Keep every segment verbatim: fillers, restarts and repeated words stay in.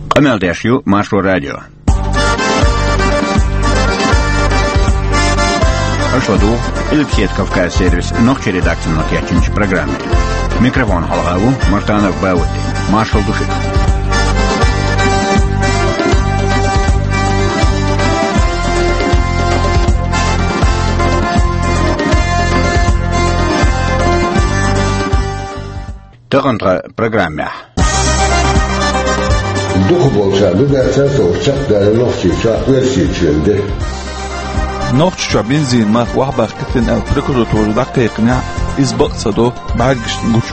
Qameldashyu Maşru Radio. Aşodu İlpsiyet Kavkaz servis nokçı redaksiyonu tiyatçınç programı. Mikrofon halgavu Martanov Bavudi. Marshall Duşik. Tığıntığı programı. Duhu bolsa, bu dersen soğukçak da nokçıça versiyonunda. Nokçuça benzin mat wahbaq kitin el prokuraturu daqiqina izbaqsado bagishtin guçu.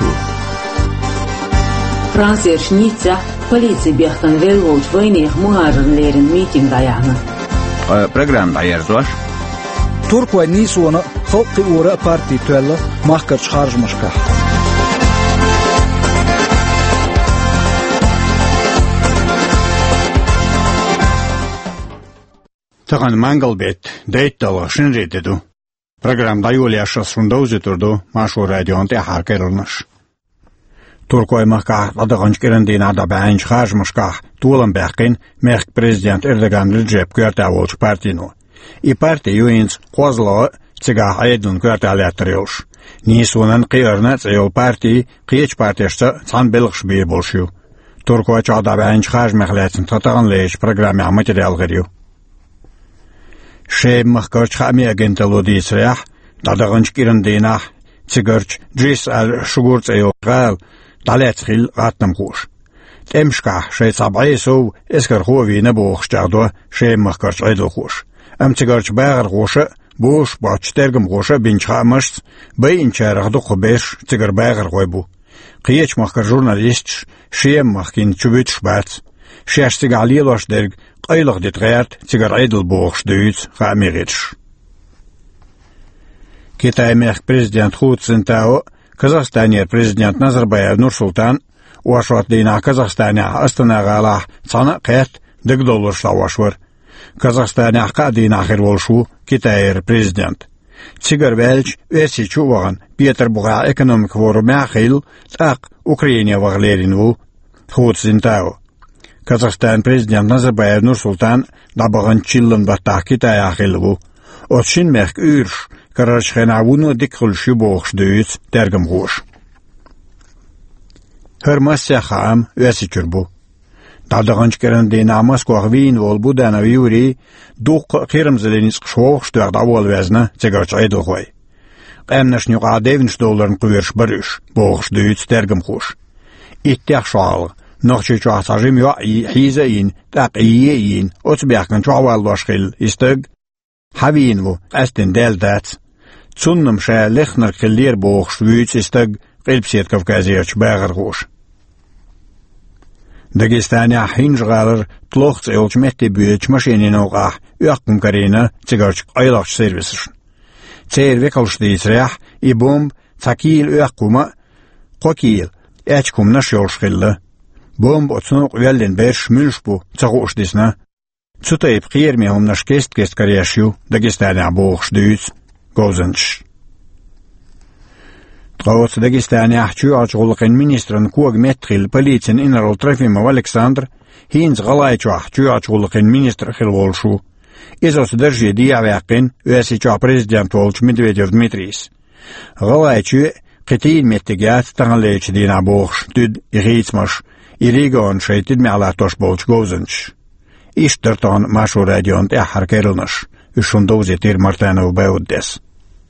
Fransiya Şnitsa polisiya bextan velvoç vaynih muharrirlerin miting ayağını. Programda ayarzoş. Turk ve Niswana Halkı Uğra Parti tüelle mahkar çıkarmışka. Tağın Mangalbet, deyt dalaşın reddedu. Programda yol yaşasında uzuturdu, Maşru Radyo'nda harkerılmış. Turkoy mahkah, adağınç gerindin ada bəyinç xarjmışkah, tuğulan bəqin, Mehk Prezident Erdogan Recep Görtəvolç partinu. I parti yuyinç qozlağı, cigah aydın görtəliyyatırılış. Nisvanın qiyarına cəyol parti, qiyeç partiyası can belğış bir bolşu. Turkoy çağda bəyinç xarj məxlətin tatağın leyiş programı material giriyor. Şeym mahkarç xami agentelu disriyah, dadağınç girindinah, cigırç, dris al şugurç eyol gal, dalet xil qatnam xuş. Temşkah, şey sabay sov, eskar xovi ne boğux cağdu, şeym mahkarç aydıl xuş. Am cigırç bağır xuşu, boş baç tergim xuşu binçxamışs, bayin çarıqdı xubeş, cigır bağır xoy bu. Qiyeç mahkar jurnalist, şeym mahkin çübüt şbat, şeştig aliyeloş derg, Qaylıq detqəyət, cigar aydıl boğuş döyüz, xamiğetş. Kitay Mehk Prezident Xud Sintao, Kazaqstaniya Prezident Nazarbayev Nursultan, Uaşvat deyna Kazaqstaniya Astana qalah, sana qəyət, dıg dolurşla uaşvar. Kazaqstaniya qadiyna axir olşu, Kitay Prezident. Cigar vəlç, ösi çuvağın, Peterburg'a ekonomik forum yaxil, taq, Ukrayna vağlerin u, Xud Sintao. Kazaqstan Prezident Nazarbayev Nursultan dabağın çillin battaq Kitay axil bu. Otşin Mehk ürş, kararışxenavunu dikqılşı boğuş döyüz, dergim qoş. Hırmasya xam, ösi çür bu. Dadağınç gerindina Moskva vin vol bu dana yuri, duq qirimziliniz qşoğuş döğda vol vezna, cigarç aydıl qoy. Qamnaş nüqa devinç doların qıverş barış, boğuş döyüz, dergim qoş. İttiyaq şoğalı. Noqçı çoğasajım yo hizayin, taqiyiyin, otbiyaqın çoğavaldoşqil istag. Havin bu, astin deldat. Tsunnum şa lexnar qillir boğuş vüyüç istag, qilpsiyet Kavkaziyarç bağır qoş. Dagestani hinj qalır, tloqç elç metti büyüç maşinin oqaq, üyaqım karina, cigarç aylaqç servisir. Çeyirve qalış deysriyah, i bomb, takil üyaquma, qoqil, əçkumna şolşqilli. Bomb otsunuk üyelden beş mülş bu, çağuş disna. Çutayıp qiyermi omnaş kest kest karyaşyu, Dagestani boğuş düyüz, gozanç. Tqavot Dagestani ahçu açğuluqin ministrin kuag metril politin Inarol Trofimov Aleksandr, hinz qalayçu ahçu açğuluqin ministr xil volşu. İzos dırjı diyavaqin, ösiçu prezident volç Medvedev Dmitris. Qalayçu qitin mettigat tağanlayçı dina boğuş, düd iğitsmaş, İrigon şeytid me'alatoş bolç gozanç. İştirtan Maşru Radyo'nda harkerılmış. Üçünde uzetir Martanov Bavuddes.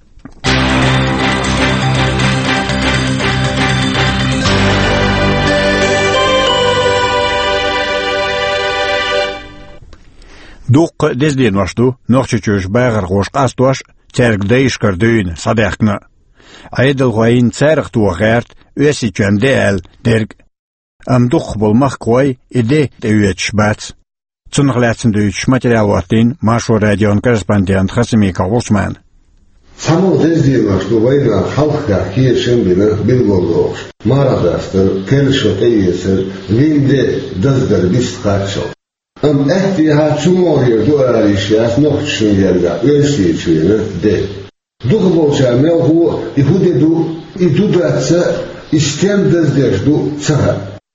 Duq dezdin vaşdu, noqçuçuş bağır qoş qastoş, çerg deyişkar düğün sadaqna. Aydıl qoyun çerg tuğağert, ösi çömde el, derg. Am duq bolmaq qoy, ide deyüet şbat. Çınıqlatsın döyüş material vaxtin, Maşru Radyo'nun korrespondent Xasimika Osman. Samol dezdin vaşdu vayna halkda kiyeşen bile bilgolluğuş. Maradastır, kelşot eyyesir, vinde dızdır bist qaçıl. Am ehtiha çumoriyir duar işyas noqçuşun yerga, ölsi içini de. Duq bolsa mevhu ihudedu, idudatsa istem dızdeşdu saha.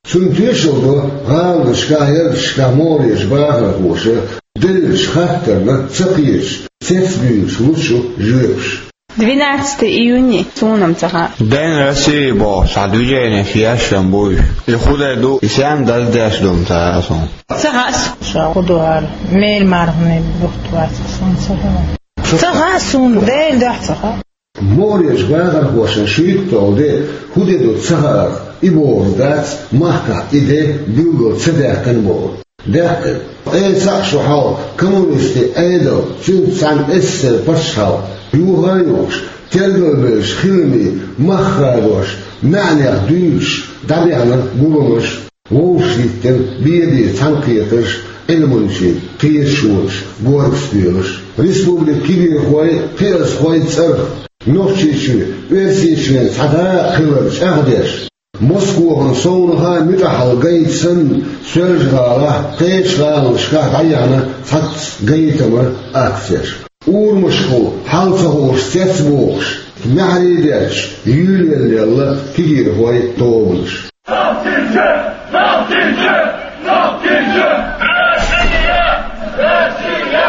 Sünteşildi galdışka yerdışka moriş bağır koşu, diliş hatlarına çıkıyış, ses büyüş, luşu, jüyüş. двенадцатого июня суном цаха. День России был, садуджение сиящим бой. И худой ду, и сям дождясь дом царасон. Цахас. Шагудуар, мейл маргны бухтварцы сон цаха. Цахасун, день да цаха. Мориш bağır koşu, şüyük doldu, hudedu цахар, и бордат, mahka, ide, büyük çedekten bol. Derken, ey sakşı hal, komünisti eydo, çünkü sen esser başhal, yuhayuş, tergölbeş, hilmi, mahradoş, ma'niyak düş, dabiyanın bulunmuş, Wolfswitten, bir tankiyetiş, elmunçi, kıyışmış, gorgstiymiş, Republik gibi koy, pers koy çırk, nohçiçi, versiçi, tada kılır, çağdeş, Moskova'nın sonuha mütahal gayetsın, söz gala, kıyış galışka gayana, tat gayetimi akser. Uğurmuşku, halka hoş, ses boş, mehrideş, yülyellerle kigir koy doğmuş. Naftice, naftice, naftice, Россия, Россия,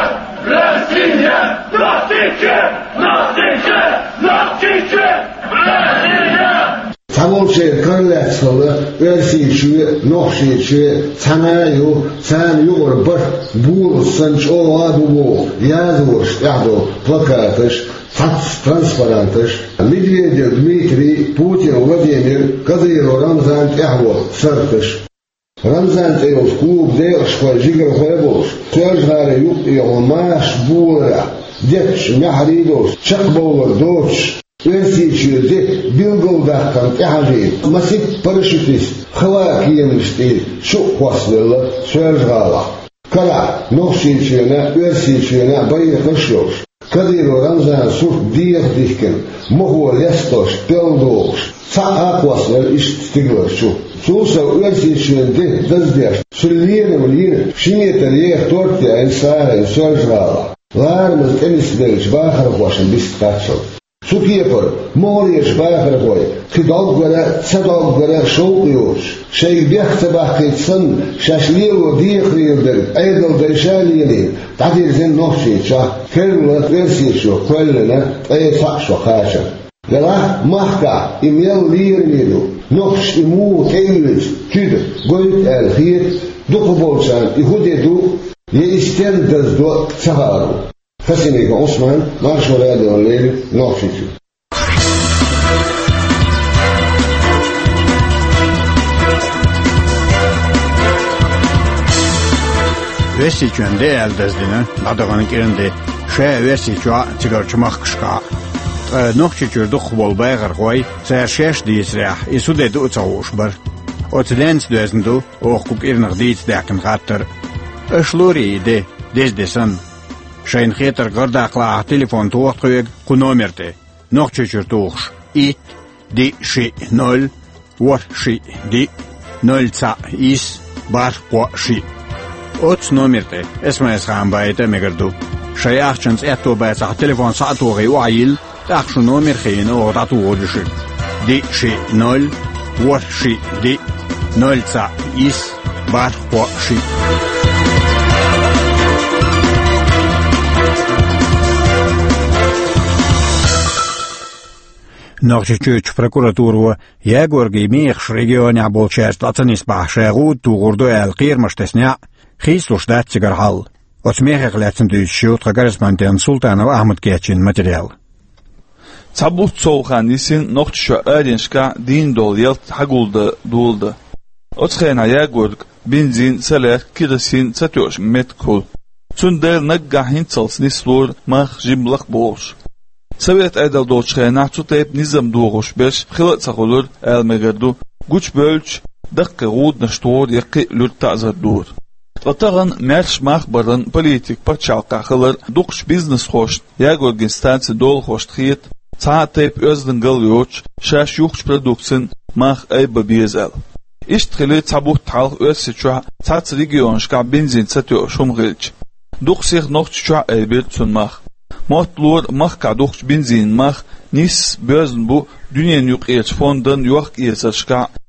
Россия, naftice, naftice, naftice, Россия. Tavolçe karlatsalı, versiçi, nohçiçi, sanayu, sen yugur bir, bul sınç o adı bu, yazmış, yahdu, plakatış, transparantış, Medvedev Dmitri, Putin, Vladimir, Kadyrov, Ramzan, Ehvo, Sırtış. Ramzan Teyos, Klub, Deyşkoy, Jigar Koyboş, Sözgari yuk iyo maş buğra, Deç, Mehridos, Çakboğlar, Doç, Versiçiydi, Bilgıldakkan, Ehajid, Masip paraşütist, Hıva kiyemişti, şu kvaslılı, Sözgala. Kara, Nohçiçiyene, Versiçiyene, Bayıkış yok. Kadyrov, Ramzan, Surk, Diyek dihken, Mohu, Lestoş, Peldoş, Sa akvaslar iştitigler şu. Sulsa versiçiyende dazdeş, Sülliyenim liyenim, Şineteliyek tortya, Elsara, Sözgala. Larmız emisdeliç, Bahar koşun, bist kaçıl. Sukiyepar, Moriyeş Bahar koy, Kıdal göre, Sedal göre, Şoğuyor. Şey bekte bakıtsın, Şaşliyevo diyekliyedir, Eydal deyşaliyeni, Tadirzen nohçiça, Kerlat versiçiyo, Kölline, Eysakşo kaçın. Vela mahka, imel liyermidu, nohç imu teyliz, Tüd, Goyt el hiyet, Duku bolsan, İhudedu, Ye isten dazdo, Saharu. Fascineke Osman, Marşolade Olleri, Nohçiçi. Versiçönde eldezdini, adağının kirinde, şe versiçua tigarçımaq kışka. Nohçiçurdu xubol bayğır qoy, sər şeş diyisrəx, isu dedi uçağuş bir. Otsilens dözindu, oğuk irnıq deyits dəkin qattır. Işluri idi, dezdesin. Şeyin xetir qırdaqla telefon tuğut qoyeg, qu nomerdi. Nohçiçurduğuş, it, di, şi, nol, var, şi, di, nol, ca, is, bar, qo, şi. Ots nomerdi, esmayız xan bayıda megirdu. Şey axçınız etto bayıcaq telefon saatuğu uayil, Akşu nomer xeyini oğdat uğuruşu. Di, şi, nol, var, şi, di, nol, ca, is, bar, qo, şi. Nohçiçüç prokuraturu Yegorgi Mix regiona bolçast atsanis bahşağı tuğurdu el qirmıştesnya xisuşdat sigarhal. Otmeheklatsin düzşü korrespondent Sultanov Ahmet Geçin material. Tabut soğuğan isin nohçişa öğrenşka din dol yelt hagulda dulda. Otxena Yegorg benzin saler kirisin satyoş metkul. Tündel naggahin çalsnis lor mah jimlaq boğuş. Sovet aydal doçxena tutayıp nizam doğuş beş xilat sağolur elmegerdu. Güç bölç dakika gud nashtor yaqi lür ta'zar dur. Vatağın merş mahbarın politik parçalqa xılır duqş biznes xoşt Yegorgin stansi dol xoşt xiyet Saatayıp özden galyoç şaş yuqş produksın mah ayba bezel. İştxili tabuht talq özsiçua tats regionşka benzin satyo şumğilç. Duqsih noqçuğa aybir sunmah. Motlur mahka duqç benzin mah nis bözn bu dünyen yuq elç fondan yuq elçaşka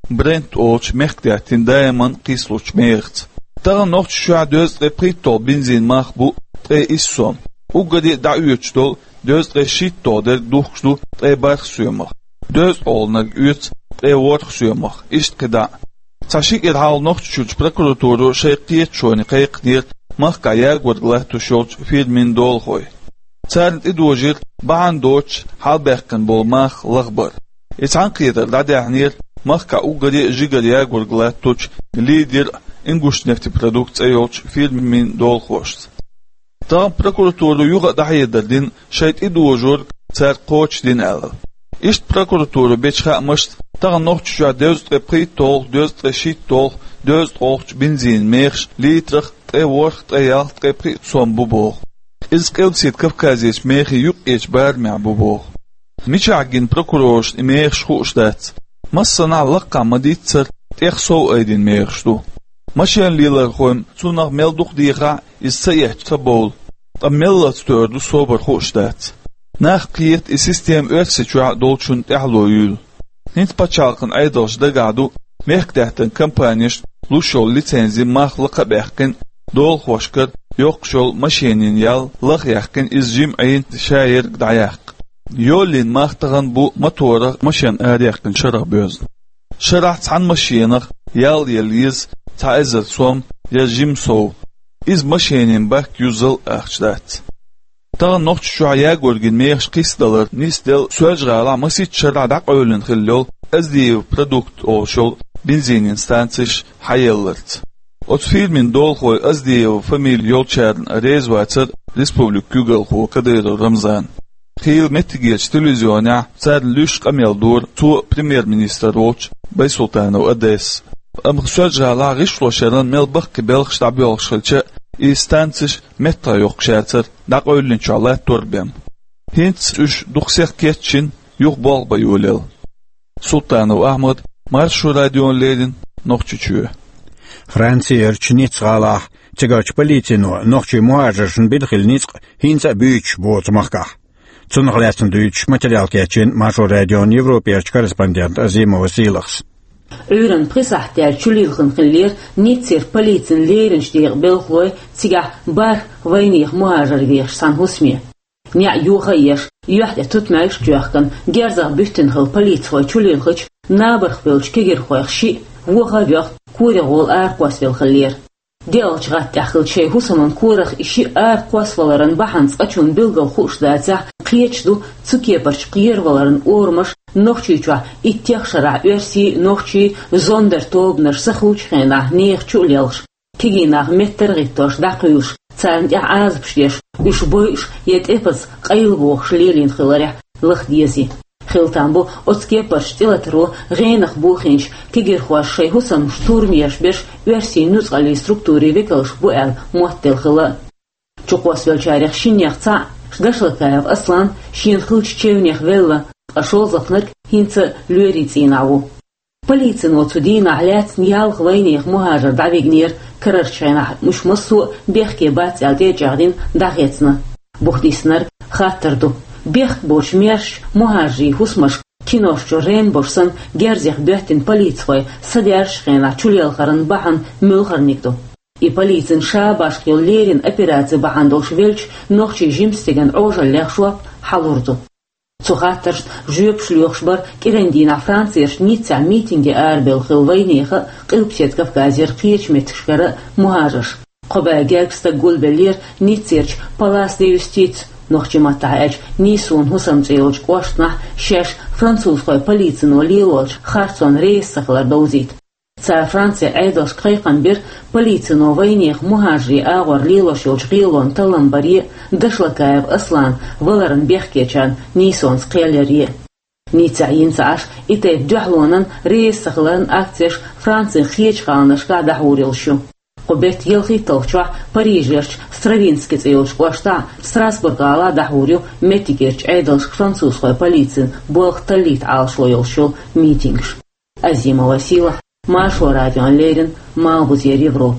Brent olç mehdiyatin dayaman qisluç mehdiyatin. Tağın noqt şua döz repritol benzin mah bu tre issom. Ugadi da'üç dol döz reşit dol der duxlu tre barx suymaq. Döz olnag üç tre vorx suymaq. İşt kıda. Taşik irhal noqt şulç prokuraturu şeyqiyet çoğuni qayqnir mahkaya gurglah tuşolç filmin dol xoy. Çarnt idojir ba'an doç halberqin bolmaq lagbar. İçan qiydir dadahnir mahka ugadi jigariya gurglah tuç lider İnguş nefti produktsiyolç filmin dol xoşt. Tağın prokuraturu yuğa dahiyederdin şayt idojur çar qoç din al. İşt prokuraturu beçxamışt tağın noqçuşa döz reprit tol, döz reşit tol, döz oqç benzin mexş, litrix, tre vorx, tre yal, reprit som bu boğ. İz qevtsit Kafkaziyç mexi yuq eç barmya bu boğ. Miçagin prokurorş mexş xoşdat. Massana laqqa maditsir tex sov aydin mexşdu. Maşen liler xoym sunaq melduq diqa isayet tabol. Amellat stördü sober xoşdat. Nach qiyet i sistem ötse çua dolçun tehloyul. Nint paçalqın aydalş dagadu mehkdahtan kampaniyaş luşol licenzi mahlıqa behqin dol xoşkır yoqşol maşenin yal laq yaqin izjim ayin şayir dayaq. Yolin mahtağın bu motora maşen ariyaqin şaraq böz. Şaraq tan maşenaq yal yeliz taizir som yajim sov. İz maşenin bak yüzıl ağçdat. Tağın noqç şuaya görgin meyx qisdalar nisdel söjgala masit şaradaq ölün xillol azdiv produkt olşol benzinin stansiş hayallart. Ot filmin dolxoy azdiv famil yolçarın rezvatır Respublik Google xo qadir Ramzan. Xil metigilç televizyona sar lüş qameldur tu premier minister olç Baysultanov ades. Am söjgala gishloşarın melbaq belx ştabi olşılçı İstansiş metta yok şartır, daq ölün çalay torbem. Hint üç duxseq ketçin yok bol bayulel. Sultanov Ahmad, Marshu radionlerin noqçuçu. Fransiyer çinit qalah, çigaç politsino noqçu muhajirşin bilxilniz hinsa büyük bozmaqqa. Çunqlatsın düç material ketçin Marshu radion Evropiyaç korrespondent Azimov Silix. Ören prisahtel çulilgın xiller nitsir politsin lerinçdiğ belxoy tigah bar vayniyx muhajir vex sanhusmi. Nya yuha yeş yuhda tutmayış juaqın gerzaq bütün xil politsoy çulilgıç nabarx belç kegir xoyxşi vuha vex kuri gol arqwas vel xiller. Delç gat daxil şey husamın kuraq işi arqwasvaların bahans açun bilgal xushdatsa qiyechdu tsukeparch qiyervaların ormaş noqchicha ittiq shara örsi noqchi zonder tobner saxuch xena nex chulelx kiginaq mettergitosh daqyush tsant ya azbshyesh ish boysh yetepes qaylbox shlelin khilare lxdiesi xiltan bu otskeparch tilatro geenaq buxinch kigir xwash shay husam shturmiyash besh örsi nuzqali strukturi vekalsh bu el muattel khila chukwas velcharix shinyaqsa Шдашлакаев Аслан шин хылч чевнех велла ашол захнак хинца люерицинаву. Полицин отсудина аляц ньялх вайнех мухажар давигнир карарчайна мушмасу бехке бац алте жагдин дахецна. Бухдиснар хаттырду. Бех бош мерш мухажи хусмаш киношчо рен бошсан герзех бехтин полицой садяршхена чулелхарын бахан мülхарникду. И полицин шабаш хиллерин операция бахандолш велч нохчи жимстеген ожа лехшуап халурду. Цухаттерш жөп шлёхшбар кирендина Франциеш ницца митинге арбел хилвайнеха қилпсет Кавказер қиечметшкара мухажаш. Қоба геркста гулбелер ницерч палас де юстиц нохчи матаач нисун хусамцелч қоштна шеш французской полицин олилолч харсон рейссахлар доузит. Ца Франция айдош қайқан бер полицino вайнех мухажи агор лилошилч ғилон таламбари дашлакаев Аслан валарын бехкечан нисонс қиялерие. Ница инцаш итеп дюхлонан рейссахларын акцияш Франция хечқанышқа дахурилшу. Қобет елхи толчва Парижерч Стравинский цейлш қошта Страсбурга ала дахурил метикерч айдош французской полицин болх талит алшлойылшул митингш. Азимова сила Машу радион Лерин, Малбузер Европ.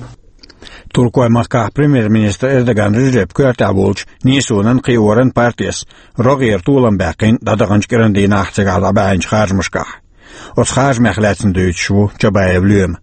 Turkuy Makka Premier-Minister Erdogan Recep Kürtabulç Nisu'nun Qiyoran partiyas Rogier Tuğlan Baqin dadağınç kirindiyini axçıqada bəyinç xarjmışqa. وتخاج مخلاتن دويتشو جبايب ليوم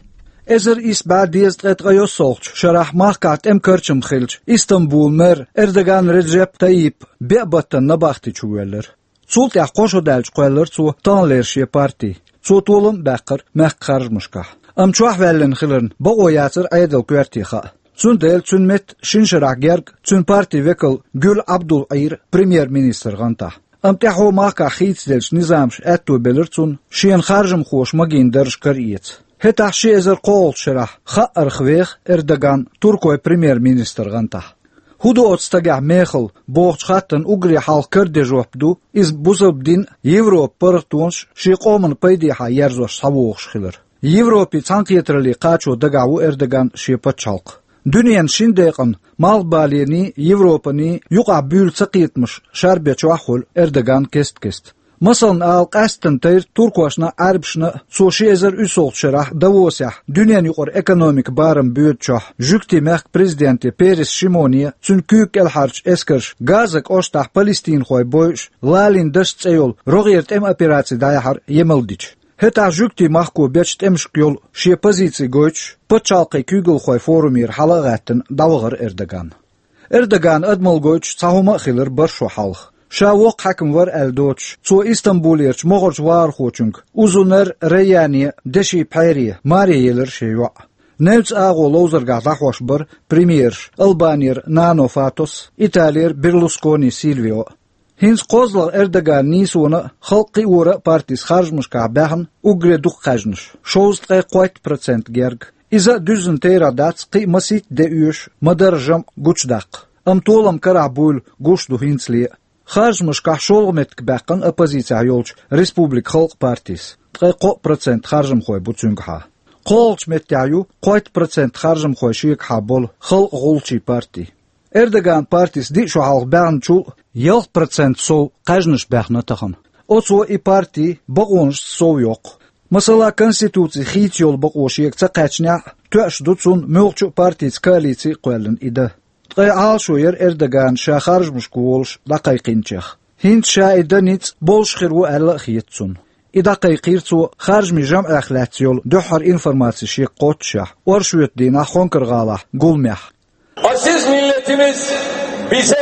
ازر إس بعد ديزت قد غيو صوتش شرح ماكات ام كرچم خلج إستنبول مر اردغان رجب طيب بيبطن نباختي چويلر سولت يحقوشو دالج قويلر سو تانليرشي بارتي سو طولم باقر مخ خارج مشكح ام چوح ولن خلرن بغو ياتر ايدل كوارتيخا سون ديل سون مت شين شرح گرگ سون بارتي وكل گل عبدال عير بريمير مينيستر غانتا ام تحو ماكا خيتس دلش نظامش اتو بلرتون شين خارجم خوش مگين درش كريت هتا شي ازر قول شرح خأر خويخ اردغان تركوي بريمير مينيستر غانتا هودو اتستگع ميخل بوغش خاتن اگري حال کرده جوبدو از بوزبدين يوروب پرتونش شي قومن پيديحا يرزوش سووغش خلر يوروبي تانقيترلي قاچو دگعو اردغان شي پچالق دنيان شندقن مال باليني يوروبني يقع بيل سقيتمش شاربيا چوحول اردغان كست كست مثلا القاستن تير تركواشنا عربشنا سوشي ازر اسول شرح دووسح دنيان يقر ايكونوميك بارم بيوتشح جوكتي مخ بريزيدنتي بيريس شيموني تون كوك الحرج اسكرش غازك اوشتح فلسطين خوي بوش لالين دشت ايول روغيرت ام операции دايحر يملديش هتا جوكتي مخكو بيشت امشكيول شي позиции гоч почалقي كوغل خوي فورумир حلقاتن داوغر اردغان اردغان ادمل гоч صاهما خيلر برشو حلق شاوق حكم ور الدوتش سو اسطنبوليرش مغرج وار خوچنگ uzunر رياني دشي بحيري مارييلر شيوا نلز اغو لوزرغا داخوش بر بريمير البانير نانو فاتوس ايطالير بيرلوسكوني سيلفيو هنس قوزلر اردغان نيسونا خلقي ورا بارتيس خارجمش كعبهن اوگري دوخ خاجنش شوز قي قويت процент گرگ إذا دوزن تيرا داتس قي مسيت ديوش مدرجم گوچداق ام طولم كرعبول گوش دو هنسلي خارجمش كحشولمت كباقن оппозиция يولش республик خلق بارتيس قي قو процент خارجم خوي بوچونگها قولش متعيو قويت процент خارجم خوي شيك حابول خلق غولشي بارتي اردغان بارتيس دي شو حلق بان چو يل процент سو قاجنش باقنا تخن اوتسو اي بارتي بغونش سو يوق مثلا конституции خيت يول بغوش يك تقاچنا توش دوتسون مولچو بارتيس коалиции قولن ايده قي عال شوير اردغان شا خارج مشكولش دقيقينچخ هند شا ايدنيت بولش خيرو الا خيتسون اذا قيقيرتو خارج من جمع اخلاتيول دوحر انفورماسي شي قوتشا ورشويت دينا خونكر غالا گولمح Aziz milletimiz bize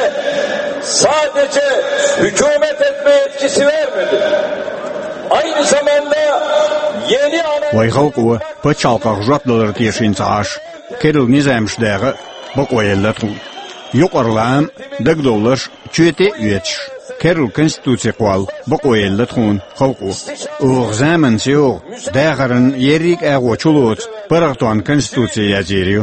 sadece hükümet etme yetkisi vermedi. Aynı zamanda yeni ana... ويخلقوا بچالقا جوابدلر تيشين تعاش كيرل نظام شداغ بقويلتو يقرلام دقدولش چويتي يتش كيرل конституция قوال بقويلتون خلقوا اوغ زامن سيوغ داغرن يريك اغو چلوت برغتوان конституция يزيريو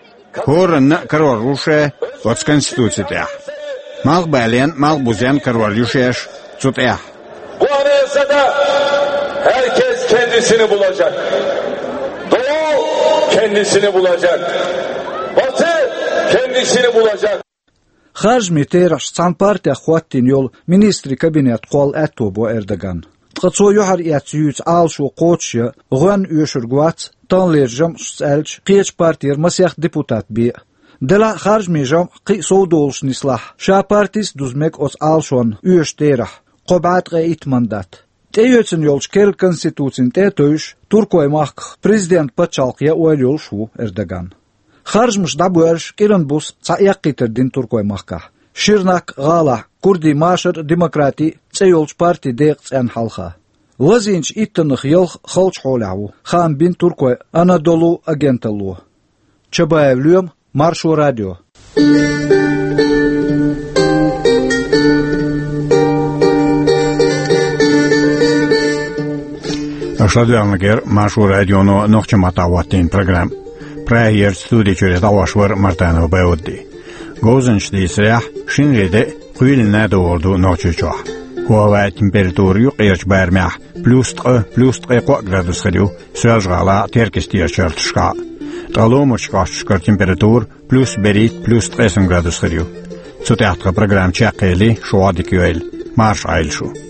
هورن كرور روشه واتس конституция تاح مال بالين مال بوزيان كرور يوشيش تتاح Bu anayasada herkes kendisini bulacak. Doğu kendisini bulacak. Batı kendisini bulacak. خارج ميتيرش سان بارتي اخواتين يول مينستري كابينت قول اتو بو اردغان تقصو يحر ياتيوت آلشو قوتشي غوان يوشرغوات تانليرجم سألش قيش بارتير مسيح ديبوتات بي دلا خارج ميجم قي سودولش نسلاح شا بارتيس دوزمك اوس آلشون يوش تيرح قبعات غايت مندات تيوتن يولش كيل конституцин تيتوش تركوي ماخ بريزيدنت باتشالقيا ويليول شو اردغان خارج مش دابويرش كيرن بوس تسايقيتر دين تركوي ماخكا شيرناك غالا كردي ماشر ديمقراطي تسيولش بارتي ديقس ان حلخا لازينش ايتنخ يلخ خلش حولعو خان بين تركوي انادولو اجنتلو چبايف ليوم مارشو راديو Ашладуангер Машу радионо нохчаматаваттин программ. Праер студия чуре тавашвар Мартанов Беудди. Гозеншди срях шинреде куйлна доорду нохчучох. Кова температура юқирч бармах плюс три плюс три градус хадю сражгала теркестия чертшка. Таломочка шкар температур плюс берит плюс три градус хадю. Сутятка программ чакели шуадикюэль марш айлшу.